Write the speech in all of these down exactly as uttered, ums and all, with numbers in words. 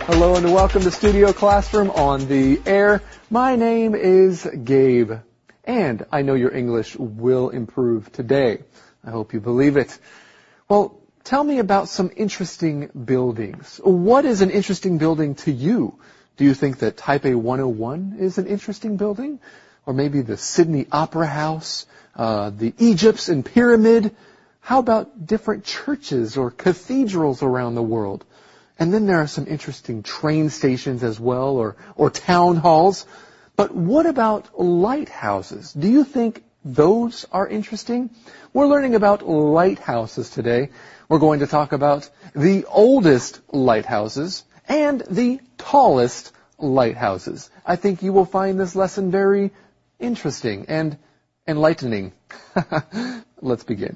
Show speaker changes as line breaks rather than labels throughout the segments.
Hello and welcome to Studio Classroom on the air. My name is Gabe, and I know your English will improve today. I hope you believe it. Well, tell me about some interesting buildings. What is an interesting building to you? Do you think that Taipei one oh one is an interesting building? Or maybe the Sydney Opera House, uh, the Egyptian Pyramid? How about different churches or cathedrals around the world? And then there are some interesting train stations as well, or, or town halls. But what about lighthouses? Do you think those are interesting? We're learning about lighthouses today. We're going to talk about the oldest lighthouses and the tallest lighthouses. I think you will find this lesson very interesting and enlightening. Let's begin.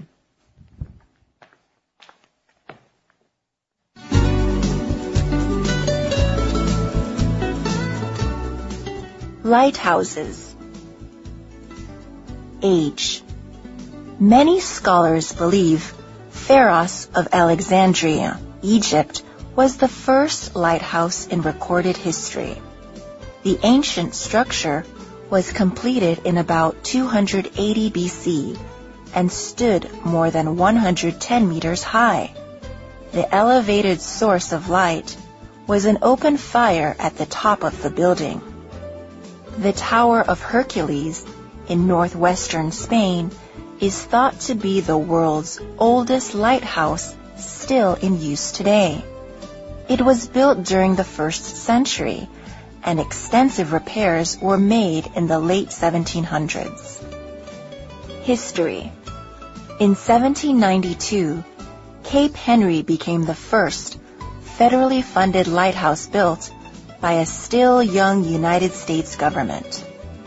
Lighthouses. Age. Many scholars believe Pharos of Alexandria, Egypt, was the first lighthouse in recorded history. The ancient structure was completed in about two hundred eighty B C and stood more than one hundred ten meters high. The elevated source of light was an open fire at the top of the building. The Tower of Hercules in northwestern Spain is thought to be the world's oldest lighthouse still in use today. It was built during the first century, and extensive repairs were made in the late seventeen hundreds. History. In seventeen ninety-two, Cape Henry became the first federally funded lighthouse built by a still young United States government.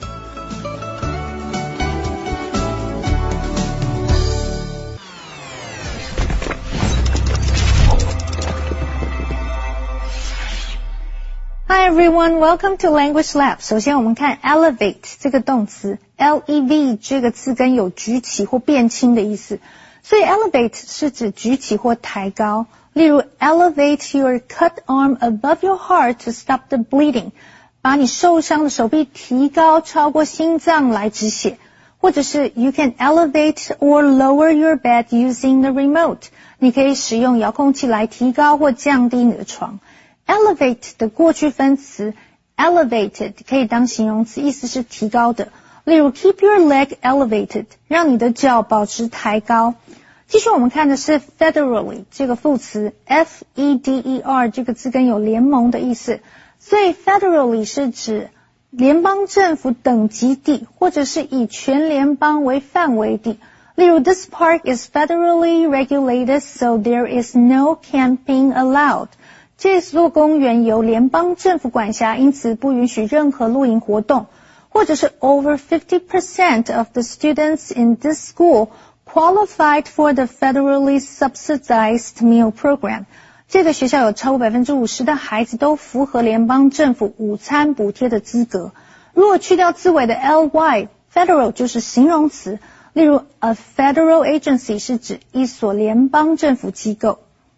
Hi everyone, welcome to Language Lab. 首先我们看 elevate 这个动词 L E V 这个字根有举起或变轻的意思，所以 elevate 是指举起或抬高。例如 elevate your cut arm above your heart to stop the bleeding， 把你受伤的手臂提高超过心脏来止血。或者是 you can elevate or lower your bed using the remote， 你可以使用遥控器来提高或降低你的床。elevate 的过去分词 elevated 可以当形容词，意思是提高的。例如 keep your leg elevated， 让你的脚保持抬高。继续我们看的是 federally 这个副词 F E D E R 这个字根有联盟的意思，所以 federally 是指联邦政府等级地，或者是以全联邦为范围地。例如 this park is federally regulated so there is no camping allowed， 这座公园由联邦政府管辖，因此不允许任何露营活动。或者是 over fifty percent of the students in this school qualified for the federally subsidized meal program， 这个学校有超过 百分之五十 的孩子都符合联邦政府午餐补贴的资格。如果去掉字尾的 ly， federal 就是形容词，例如 a federal agency 是指一所联邦政府机构。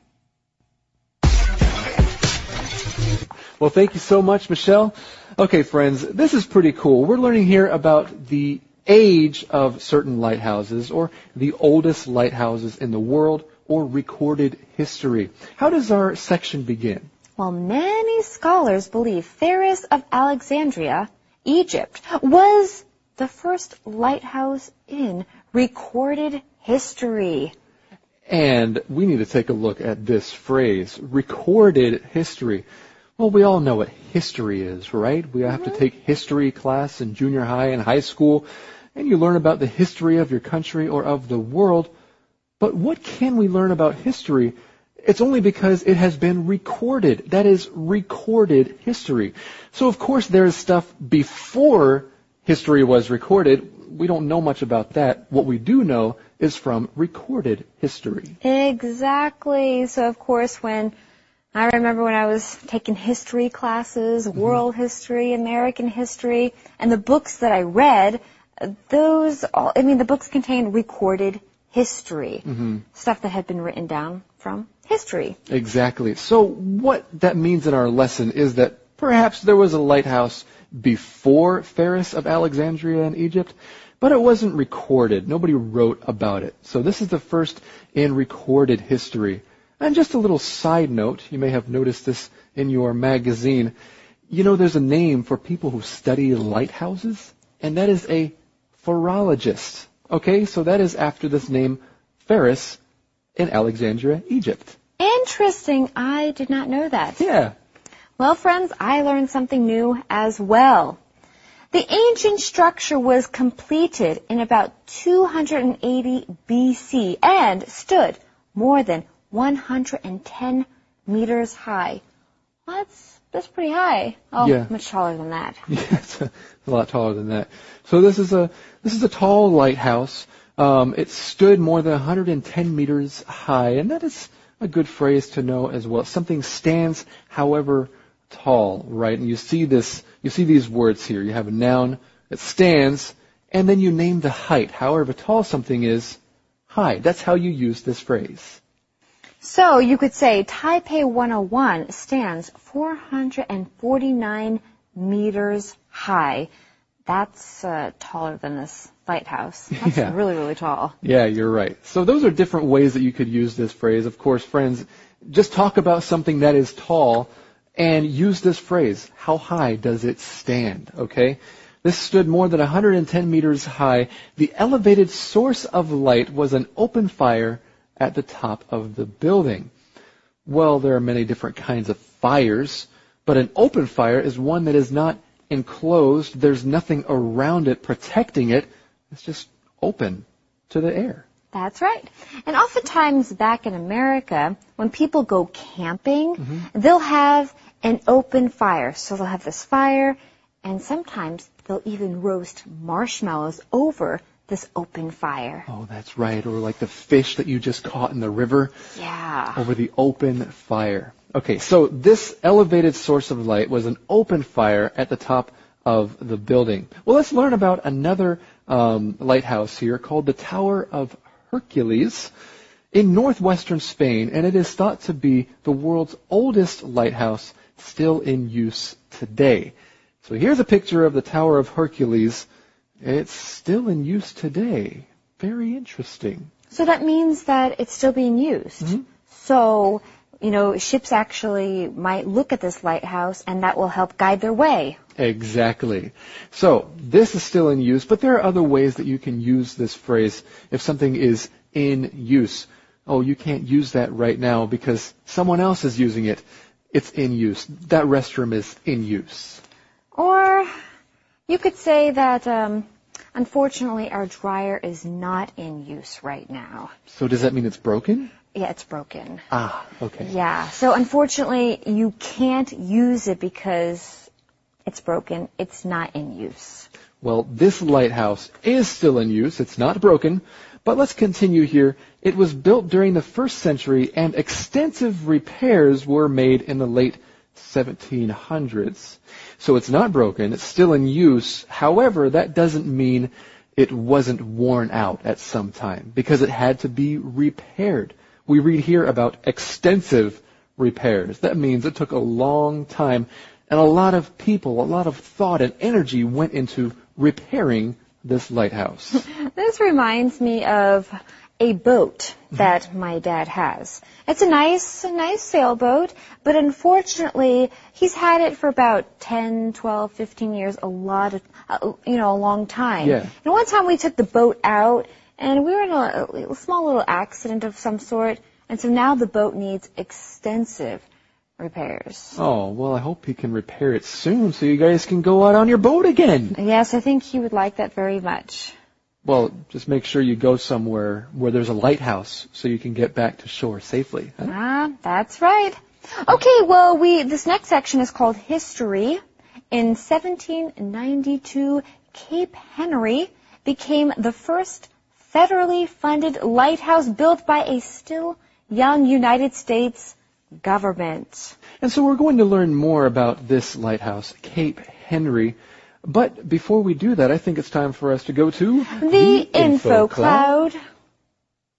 Well, thank you so much, Michelle. Okay, friends, this is pretty cool. We're learning here about the age of certain lighthouses, or the oldest lighthouses in the world, or recorded history. How does our section begin?
Well, many scholars believe Pharos of Alexandria, Egypt, was the first lighthouse in recorded history.
And we need to take a look at this phrase, recorded history. Well, we all know what history is, right? We have mm-hmm. to take history class in junior high and high school, and you learn about the history of your country or of the world. But what can we learn about history? It's only because it has been recorded. That is recorded history. So, of course, there is stuff before history was recorded. We don't know much about that. What we do know is from recorded history.
Exactly. So, of course, when I remember when I was taking history classes, mm-hmm. world history, American history, and the books that I read, those all, I mean, the books contain recorded history.
Mm-hmm.
Stuff that had been written down from history.
Exactly. So what that means in our lesson is that perhaps there was a lighthouse before Pharos of Alexandria in Egypt, but it wasn't recorded. Nobody wrote about it. So this is the first in recorded history. And just a little side note, you may have noticed this in your magazine. You know, there's a name for people who study lighthouses, and that is a phorologist. Okay, so that is after this name, Pharos in Alexandria, Egypt.
Interesting. I did not know that.
Yeah.
Well, friends, I learned something new as well. The ancient structure was completed in about two hundred eighty B C and stood more than one hundred ten meters high. Well, that's, that's pretty high. Oh,
Yeah.
much taller than that.
Yeah, it's a, a lot taller than that. So this is a this is a tall lighthouse. Um, it stood more than one hundred ten meters high, and that is a good phrase to know as well. Something stands, however tall, right? And you see this, you see these words here. You have a noun that stands, and then you name the height. However tall something is, high. That's how you use this phrase.
So you could say Taipei one oh one stands four hundred forty-nine meters high. That's uh, taller than this lighthouse. That's
Yeah.
really, really tall.
Yeah, you're right. So those are different ways that you could use this phrase. Of course, friends, just talk about something that is tall and use this phrase. How high does it stand? Okay? This stood more than one hundred ten meters high. The elevated source of light was an open fire at the top of the building. Well, there are many different kinds of fires, but an open fire is one that is not enclosed. There's nothing around it protecting it. It's just open to the air.
That's right. And oftentimes back in America, when people go camping,
Mm-hmm.
they'll have an open fire. So they'll have this fire, and sometimes they'll even roast marshmallows over this open fire.
Oh, that's right. Or like the fish that you just caught in the river.
Yeah.
Over the open fire. Okay, so this elevated source of light was an open fire at the top of the building. Well, let's learn about another um, lighthouse here called the Tower of Hercules in northwestern Spain, and it is thought to be the world's oldest lighthouse still in use today. So here's a picture of the Tower of Hercules. It's still in use today. Very interesting.
So that means that it's still being used.
Mm-hmm.
So, you know, ships actually might look at this lighthouse, and that will help guide their way.
Exactly. So this is still in use, but there are other ways that you can use this phrase if something is in use. Oh, you can't use that right now because someone else is using it. It's in use. That restroom is in use.
Or you could say that, um, unfortunately, our dryer is not in use right now.
So does that mean it's broken?
Yeah, it's broken.
Ah, okay.
Yeah, so unfortunately, you can't use it because it's broken. It's not in use.
Well, this lighthouse is still in use. It's not broken. But let's continue here. It was built during the first century, and extensive repairs were made in the late seventeen hundreds. So it's not broken. It's still in use. However, that doesn't mean it wasn't worn out at some time, because it had to be repaired. We read here about extensive repairs. That means it took a long time, and a lot of people, a lot of thought and energy went into repairing this lighthouse.
This reminds me of a boat that my dad has. It's a nice, a nice sailboat, but unfortunately, he's had it for about ten, twelve, fifteen years, a lot of, uh, you know, a long time.
Yeah.
And one time we took the boat out, and we were in a, a small little accident of some sort, and so now the boat needs extensive repairs.
Oh, well, I hope he can repair it soon so you guys can go out on your boat again.
Yes, I think he would like that very much.
Well, just make sure you go somewhere where there's a lighthouse so you can get back to shore safely. Huh?
Ah, that's right. Okay, well, we this next section is called History. In seventeen ninety-two, Cape Henry became the first federally funded lighthouse built by a still young United States government.
And so we're going to learn more about this lighthouse, Cape Henry. But before we do that, I think it's time for us to go to
The Info Cloud.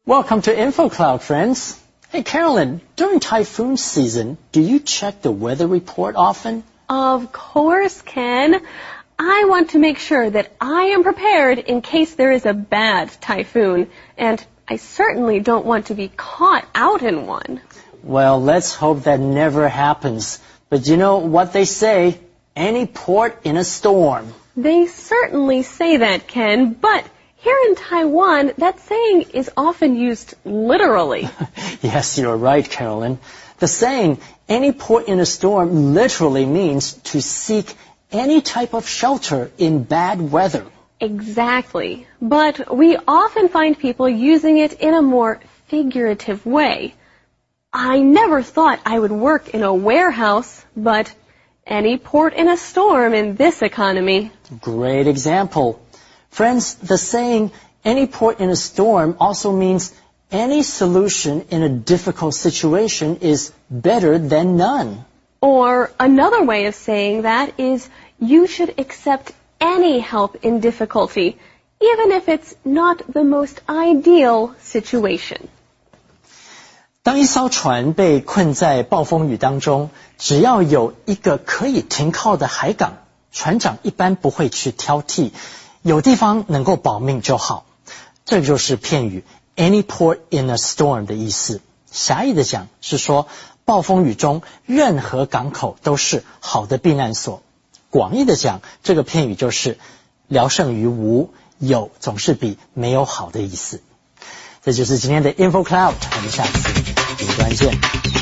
Welcome to InfoCloud, friends. Hey, Carolyn, during typhoon season, do you check the weather report often?
Of course, Ken. I want to make sure that I am prepared in case there is a bad typhoon, and I certainly don't want to be caught out in one.
Well, let's hope that never happens. But you know what they say, any port in a storm.
They certainly say that, Ken, but here in Taiwan, that saying is often used literally.
Yes, you're right, Carolyn. The saying, any port in a storm, literally means to seek any type of shelter in bad weather.
Exactly. But we often find people using it in a more figurative way. I never thought I would work in a warehouse, but any port in a storm in this economy.
Great example. Friends, the saying, any port in a storm also means any solution in a difficult situation is better than none.
Or another way of saying that is you should accept any help in difficulty, even if it's not the most ideal situation.
当一艘船被困在暴风雨当中，只要有一个可以停靠的海港，船长一般不会去挑剔，有地方能够保命就好。这就是片语 any port in a storm 的意思。狭义的讲是说暴风雨中任何港口都是好的避难所。广义的讲，这个片语就是聊胜于无，有总是比没有好的意思。这就是今天的 InfoCloud， 我们下次云端见。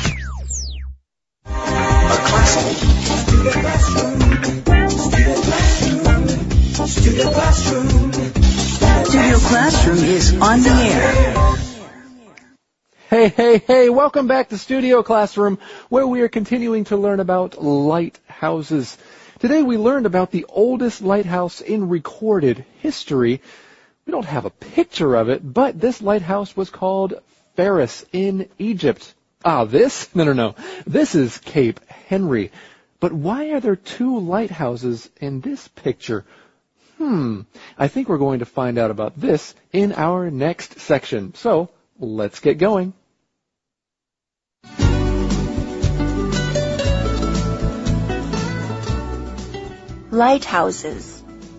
Studio Classroom is on the air.
Hey, hey, hey, welcome back to Studio Classroom, where we are continuing to learn about lighthouses. Today we learned about the oldest lighthouse in recorded history. We don't have a picture of it, but this lighthouse was called Pharos in Egypt. Ah, this? No, no, no. This is Cape Henry. But why are there two lighthouses in this picture? Hmm, I think we're going to find out about this in our next section. So, let's get going.
Lighthouses.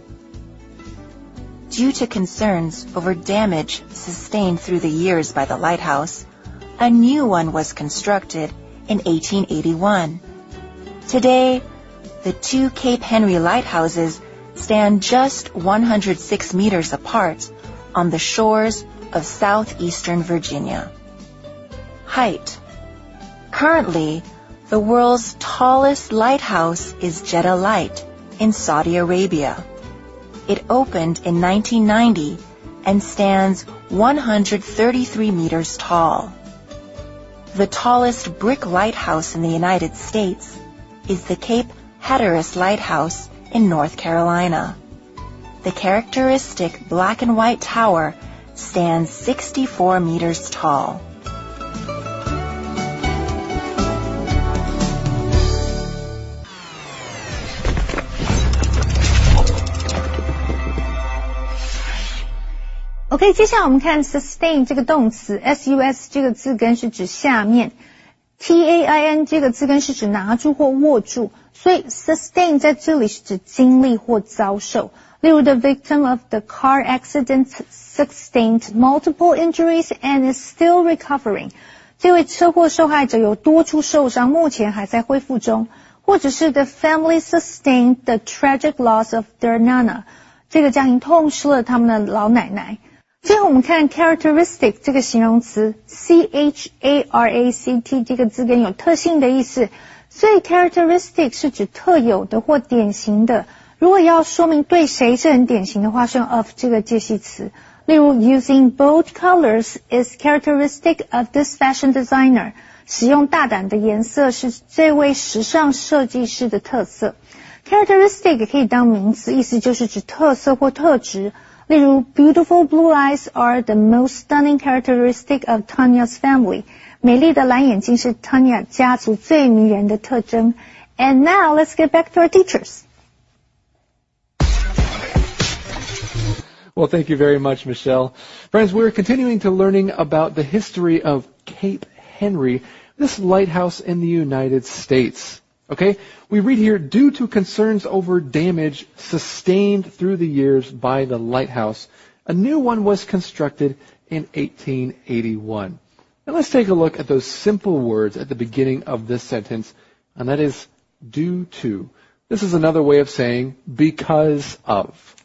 Due to concerns over damage sustained through the years by the lighthouse, a new one was constructed in eighteen eighty-one. Today, the two Cape Henry lighthouses stand just one hundred six meters apart on the shores of southeastern Virginia. Height. Currently, the world's tallest lighthouse is Jeddah Light in Saudi Arabia. It opened in nineteen ninety and stands one hundred thirty-three meters tall. The tallest brick lighthouse in the United States is the Cape Hatteras Lighthouse in North Carolina. The characteristic black and white tower stands sixty-four meters tall.
OK， 接下来我们看 sustain 这个动词 ，S U S 这个字根是指下面 ，T A I N 这个字根是指拿住或握住，所以 sustain 在这里是指经历或遭受。例如 ，the victim of the car accident sustained multiple injuries and is still recovering。这位车祸受害者有多处受伤，目前还在恢复中。或者是 the family sustained the tragic loss of their nana， 这个家庭痛失了他们的老奶奶。最后我们看 characteristic 这个形容词 C H A R A C T 这个字根有特性的意思，所以 characteristic 是指特有的或典型的。如果要说明对谁是很典型的话，是用 of 这个介系词。例如 using bold colors is characteristic of this fashion designer， 使用大胆的颜色是这位时尚设计师的特色。characteristic 也可以当名词，意思就是指特色或特质。例如 beautiful blue eyes are the most stunning characteristic of Tanya's family。 美丽的蓝眼睛是 Tanya 家族最迷人的特征。And now let's get back to our teachers.
Well, thank you very much, Michelle. Friends, we're continuing to learning about the history of Cape Henry, this lighthouse in the United States. Okay, we read here, due to concerns over damage sustained through the years by the lighthouse, a new one was constructed in eighteen eighty-one. Now let's take a look at those simple words at the beginning of this sentence, and that is due to. This is another way of saying because of.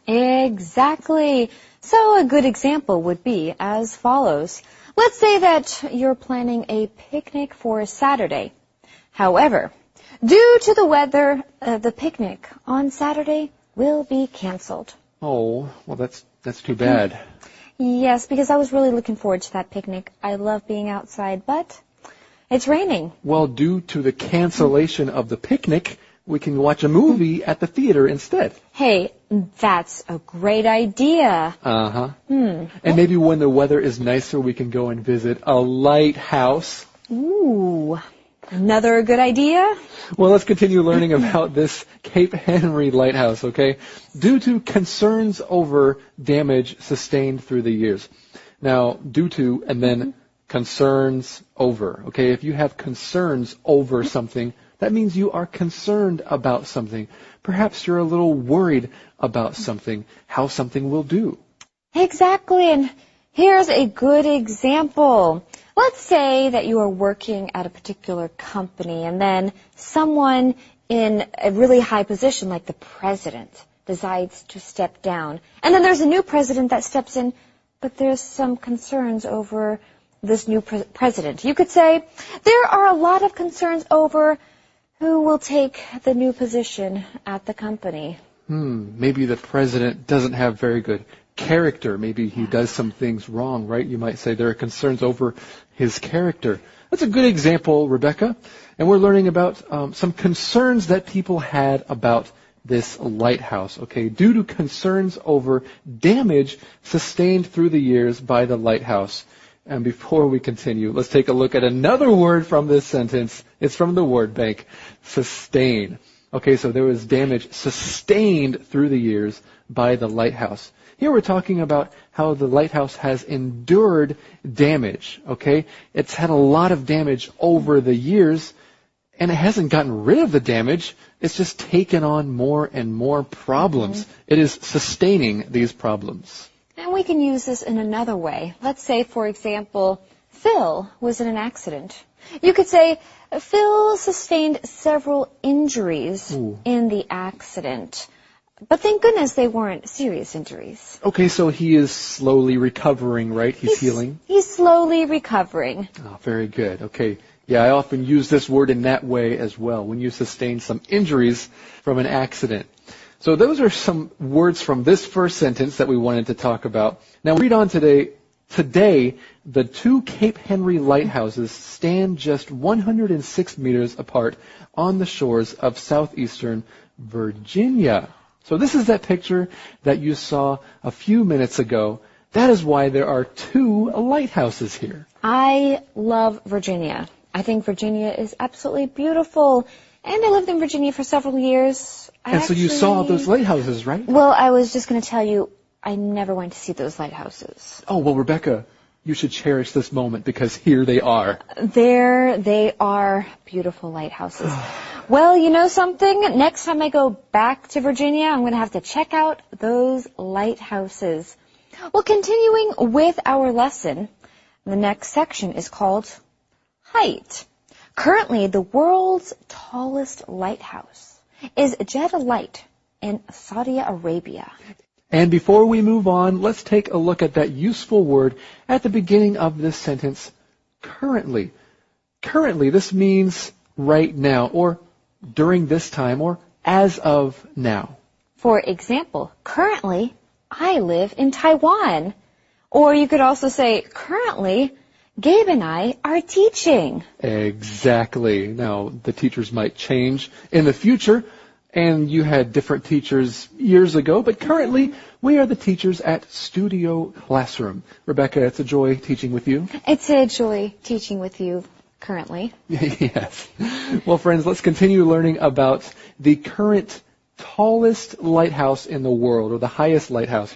Exactly. So a good example would be as follows. Let's say that you're planning a picnic for Saturday. However, due to the weather, uh, the picnic on Saturday will be canceled.
Oh, well, that's that's too bad.
Yes, because I was really looking forward to that picnic. I love being outside, but it's raining.
Well, due to the cancellation of the picnic, we can watch a movie at the theater instead.
Hey, that's a great idea.
Uh-huh.
Hmm.
And maybe when the weather is nicer, we can go and visit a lighthouse.
Ooh, another good idea.
Well, let's continue learning about this Cape Henry lighthouse, okay? Due to concerns over damage sustained through the years. Now, due to and then concerns over, okay? If you have concerns over something, that means you are concerned about something. Perhaps you're a little worried about something, how something will do.
Exactly, and here's a good example. Let's say that you are working at a particular company and then someone in a really high position like the president decides to step down. And then there's a new president that steps in, but there's some concerns over this new pre- president. You could say there are a lot of concerns over who will take the new position at the company.
Hmm, maybe the president doesn't have very good character. Maybe he does some things wrong, right? You might say there are concerns over his character. That's a good example, Rebecca. And we're learning about um, some concerns that people had about this lighthouse, okay, due to concerns over damage sustained through the years by the lighthouse. And before we continue, let's take a look at another word from this sentence. It's from the word bank, sustain. Okay, so there was damage sustained through the years by the lighthouse. Here we're talking about how the lighthouse has endured damage, okay? It's had a lot of damage over the years, and it hasn't gotten rid of the damage. It's just taken on more and more problems. Mm-hmm. It is sustaining these problems.
And we can use this in another way. Let's say, for example, Phil was in an accident. You could say, Phil sustained several injuries Ooh. in the accident. But thank goodness they weren't serious injuries.
Okay, so he is slowly recovering, right? He's, he's healing?
He's slowly recovering.
Oh, very good. Okay. Yeah, I often use this word in that way as well, when you sustain some injuries from an accident. So those are some words from this first sentence that we wanted to talk about. Now read on today. Today, the two Cape Henry lighthouses stand just one hundred six meters apart on the shores of southeastern Virginia. So this is that picture that you saw a few minutes ago. That is why there are two lighthouses here.
I love Virginia. I think Virginia is absolutely beautiful. And I lived in Virginia for several years. I
and so
actually...
you saw those lighthouses, right?
Well, I was just going to tell you, I never went to see those lighthouses.
Oh, well, Rebecca, you should cherish this moment because here they are.
There they are, beautiful lighthouses. Well, you know something? Next time I go back to Virginia, I'm going to have to check out those lighthouses. Well, continuing with our lesson, the next section is called Height. Currently, the world's tallest lighthouse is Jeddah Light in Saudi Arabia.
And before we move on, let's take a look at that useful word at the beginning of this sentence, currently. Currently, this means right now, or during this time, or as of now.
For example, currently, I live in Taiwan. Or you could also say, currently, Gabe and I are teaching.
Exactly. Now, the teachers might change in the future, and you had different teachers years ago, but currently we are the teachers at Studio Classroom. Rebecca, it's a joy teaching with you.
It's a joy teaching with you currently.
Yes. Well, friends, let's continue learning about the current tallest lighthouse in the world, or the highest lighthouse here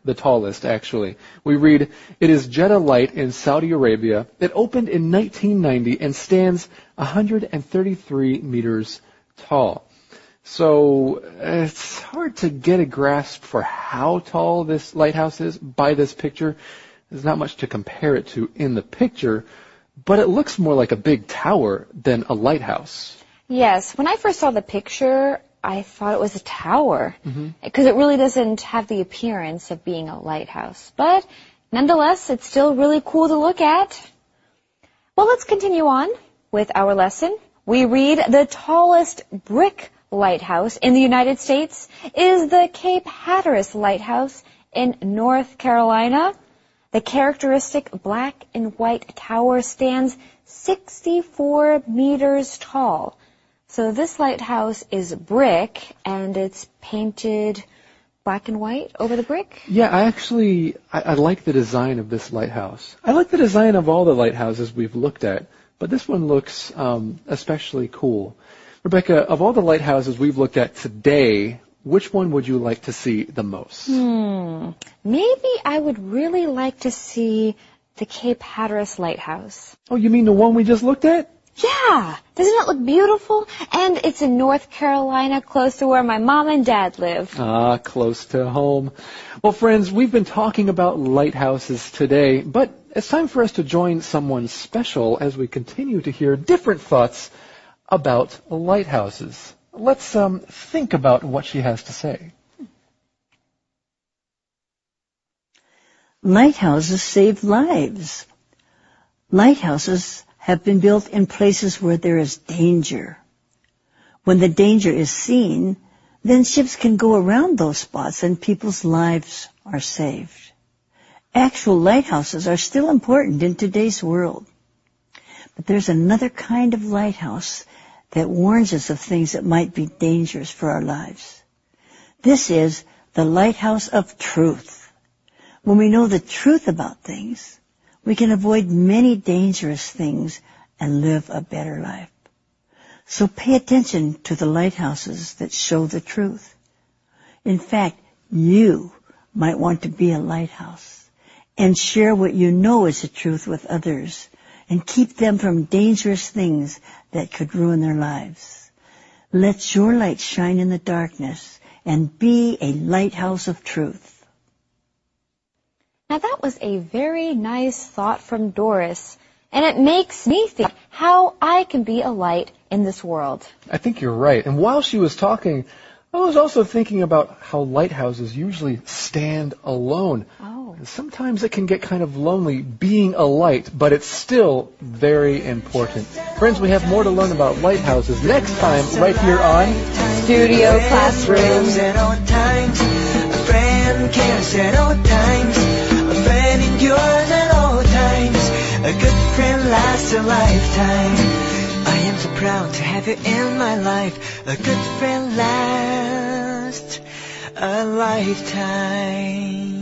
the tallest, actually. We read, it is Jeddah Light in Saudi Arabia. It opened in nineteen ninety and stands one hundred thirty-three meters tall. So it's hard to get a grasp for how tall this lighthouse is by this picture. There's not much to compare it to in the picture, but it looks more like a big tower than a lighthouse.
Yes, when I first saw the picture, I thought it was a tower, because it really doesn't have the appearance of being a lighthouse. But nonetheless, it's still really cool to look at. Well, let's continue on with our lesson. We read, the tallest brick lighthouse in the United States is the Cape Hatteras Lighthouse in North Carolina. The characteristic black and white tower stands sixty-four meters tall. So this lighthouse is brick, and it's painted black and white over the brick?
Yeah, I actually, I, I like the design of this lighthouse. I like the design of all the lighthouses we've looked at, but this one looks um, especially cool. Rebecca, of all the lighthouses we've looked at today, which one would you like to see the most?
Hmm, maybe I would really like to see the Cape Hatteras Lighthouse.
Oh, you mean the one we just looked at?
Yeah, doesn't it look beautiful? And it's in North Carolina, close to where my mom and dad live.
Ah, close to home. Well, friends, we've been talking about lighthouses today, but it's time for us to join someone special as we continue to hear different thoughts about lighthouses. Let's um, think about what she has to say.
Lighthouses save lives. Lighthouses have been built in places where there is danger. When the danger is seen, then ships can go around those spots and people's lives are saved. Actual lighthouses are still important in today's world. But there's another kind of lighthouse that warns us of things that might be dangerous for our lives. This is the lighthouse of truth. When we know the truth about things, we can avoid many dangerous things and live a better life. So pay attention to the lighthouses that show the truth. In fact, you might want to be a lighthouse and share what you know is the truth with others and keep them from dangerous things that could ruin their lives. Let your light shine in the darkness and be a lighthouse of truth.
Now that was a very nice thought from Doris, and it makes me think how I can be a light in this world.
I think you're right. And while she was talking, I was also thinking about how lighthouses usually stand alone.
Oh.
Sometimes it can get kind of lonely being a light, but it's still very important. Friends, we have more to learn about lighthouses next time right here on
Studio Classroom.
A friend cares at all times. A friend endures at all times. A good friend lasts a lifetime. I am so proud to have you in my life. A good friend lasts a lifetime.